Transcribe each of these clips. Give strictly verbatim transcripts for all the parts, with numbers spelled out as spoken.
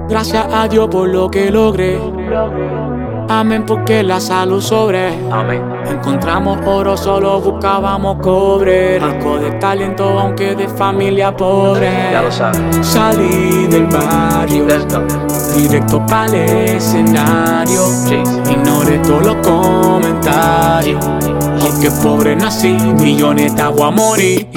Gracias a Dios por lo que logré. Amén, porque la salud sobre. Amén. Encontramos oro, solo buscábamos cobre. Rico de talento, aunque de familia pobre. Ya lo sabes. Salí del barrio, Let's go. directo para el escenario. Jeez. Ignoré todos los comentarios. Aunque pobre nací, millones te hago a morir.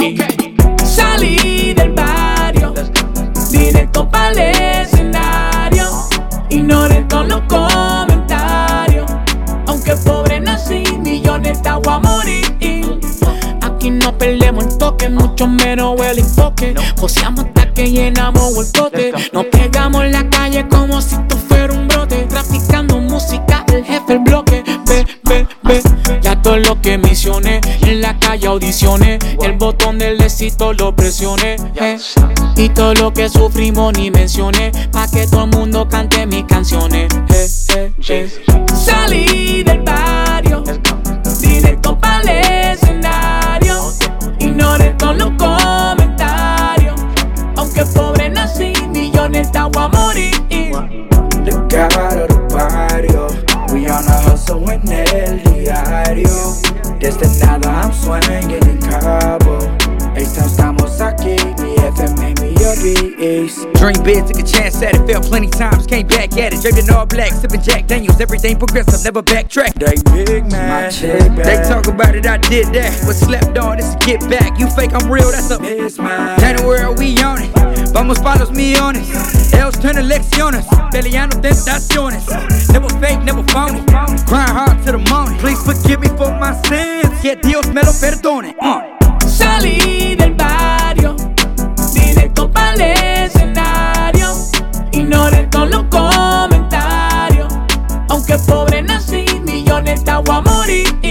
Salí del barrio, directo para el escenario. Ignoré todos los comentarios. Aunque pobre nací, millones te hago a morir. Aquí no perdemos el toque, mucho menos el enfoque. Joseamos hasta que llenamos el pote. Nos pegamos en la calle como si esto fuera un brote. Traficando música, el jefe, el bloque. Ve, ve, ve, ya todo lo que mencioné. En la calle audicioné, el botón del éxito lo presioné, eh. Y todo lo que sufrimos ni mencioné, pa' que todo el mundo cante mis canciones, eh, eh, eh. Salí del barrio, directo para el escenario. Ignoré todos los comentarios. Aunque pobre nací, millones te hago a morir. Look out of the barrio, we on a hustle en el diario. Desde nada I'm swinging en Cabo. Esta estamos aquí, mi F M, mi Oris. Dream big, took a chance at it, fell plenty times, came back at it. Draped in all black, sipping Jack Daniels, everything progressive, never backtrack. They big man, They talk about it, I did that. What slept on, this a get back. You fake, I'm real, that's a mismatch. January, we on it. Vamos pa' los millones. Ellos turn lecciones, peleando tentaciones. Never fake, never phony. Crying hard to the morning. Please forgive me for my sins. Que Dios me lo perdone. Uh. Salí del barrio, directo para el escenario. Ignoré todos los comentarios. Aunque pobre nací, millones te hago a morir.